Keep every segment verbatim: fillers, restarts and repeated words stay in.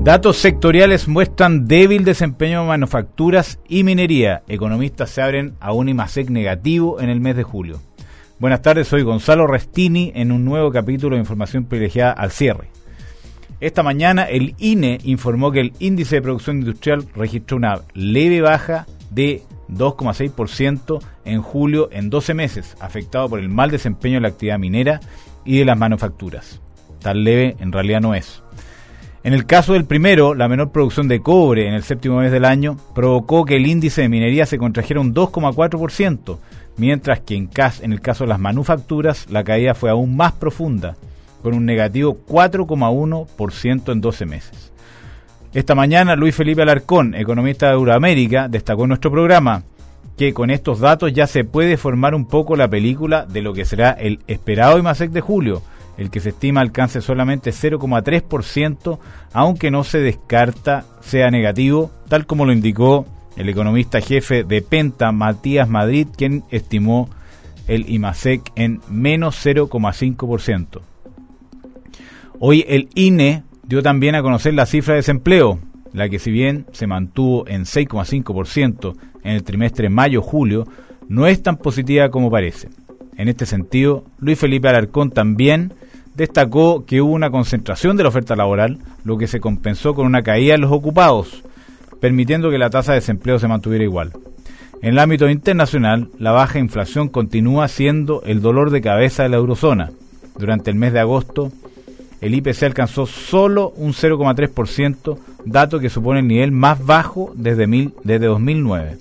Datos sectoriales muestran débil desempeño de manufacturas y minería. Economistas se abren a un IMASEC negativo en el mes de julio. Buenas tardes, soy Gonzalo Restini en un nuevo capítulo de Información Privilegiada al cierre. Esta mañana el I N E informó que el índice de producción industrial registró una leve baja de dos coma seis por ciento en julio en doce meses, afectado por el mal desempeño de la actividad minera y de las manufacturas. Tan leve en realidad no es. En el caso del primero, la menor producción de cobre en el séptimo mes del año provocó que el índice de minería se contrajera un dos coma cuatro por ciento, mientras que en, cas- en el caso de las manufacturas la caída fue aún más profunda, con un negativo cuatro coma uno por ciento en doce meses. Esta mañana Luis Felipe Alarcón, economista de Euroamérica, destacó en nuestro programa que con estos datos ya se puede formar un poco la película de lo que será el esperado IMASEC de julio, el que se estima alcance solamente cero coma tres por ciento, aunque no se descarta sea negativo, tal como lo indicó el economista jefe de Penta, Matías Madrid, quien estimó el IMASEC en menos cero coma cinco por ciento. Hoy el I N E dio también a conocer la cifra de desempleo, la que si bien se mantuvo en seis coma cinco por ciento en el trimestre mayo-julio, no es tan positiva como parece. En este sentido, Luis Felipe Alarcón también destacó que hubo una concentración de la oferta laboral, lo que se compensó con una caída en los ocupados, permitiendo que la tasa de desempleo se mantuviera igual. En el ámbito internacional, la baja inflación continúa siendo el dolor de cabeza de la eurozona. Durante el mes de agosto, el I P C alcanzó solo un cero coma tres por ciento, dato que supone el nivel más bajo desde, mil, desde dos mil nueve.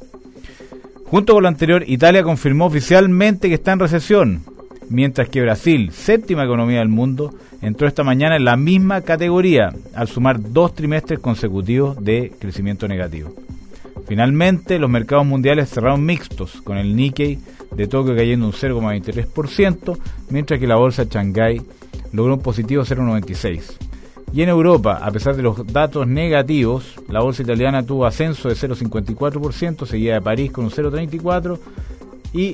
Junto con lo anterior, Italia confirmó oficialmente que está en recesión, mientras que Brasil, séptima economía del mundo, entró esta mañana en la misma categoría, al sumar dos trimestres consecutivos de crecimiento negativo. Finalmente, los mercados mundiales cerraron mixtos, con el Nikkei de Tokio cayendo un cero coma veintitrés por ciento, mientras que la bolsa de Shanghái logró un positivo cero coma noventa y seis por ciento. Y en Europa, a pesar de los datos negativos, la bolsa italiana tuvo ascenso de cero coma cincuenta y cuatro por ciento, seguida de París con un cero coma treinta y cuatro por ciento, y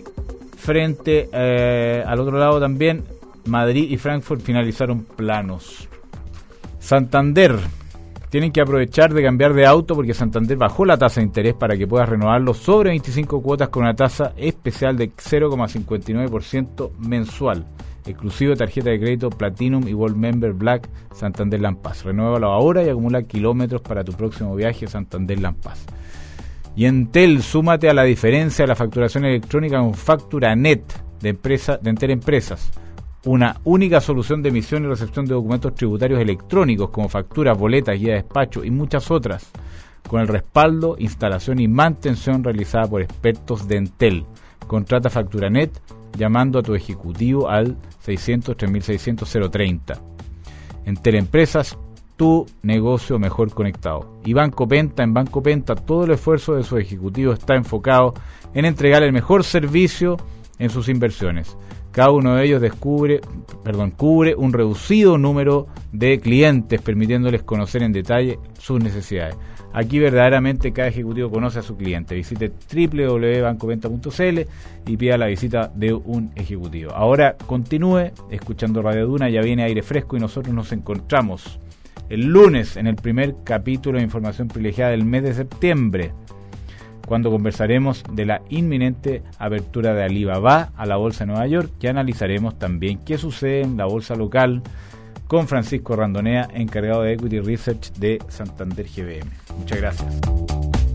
frente eh, al otro lado también, Madrid y Frankfurt finalizaron planos. Santander, tienen que aprovechar de cambiar de auto porque Santander bajó la tasa de interés para que puedas renovarlo sobre veinticinco cuotas con una tasa especial de cero coma cincuenta y nueve por ciento mensual. Exclusivo de tarjeta de crédito Platinum y Gold Member Black Santander Land Pass. Renuévalo ahora y acumula kilómetros para tu próximo viaje Santander Land Pass. Y Entel, súmate a la diferencia de la facturación electrónica con FacturaNet de, empresa, de Entel Empresas. Una única solución de emisión y recepción de documentos tributarios electrónicos como facturas, boletas, guía de despacho y muchas otras, con el respaldo, instalación y mantención realizada por expertos de Entel. Contrata FacturaNet llamando a tu ejecutivo al seiscientos, tres mil seiscientos, cero treinta. Entel Empresas, tu negocio mejor conectado. Y Banco Penta, en Banco Penta todo el esfuerzo de su ejecutivo está enfocado en entregar el mejor servicio en sus inversiones. Cada uno de ellos descubre, perdón, cubre un reducido número de clientes, permitiéndoles conocer en detalle sus necesidades. Aquí verdaderamente cada ejecutivo conoce a su cliente. Visite doble u doble u doble u punto banco penta punto c l y pida la visita de un ejecutivo. Ahora continúe escuchando Radio Duna, ya viene aire fresco y nosotros nos encontramos el lunes en el primer capítulo de Información Privilegiada del mes de septiembre, cuando conversaremos de la inminente apertura de Alibaba a la Bolsa de Nueva York, que analizaremos también qué sucede en la bolsa local con Francisco Randonea, encargado de Equity Research de Santander G B M. Muchas gracias.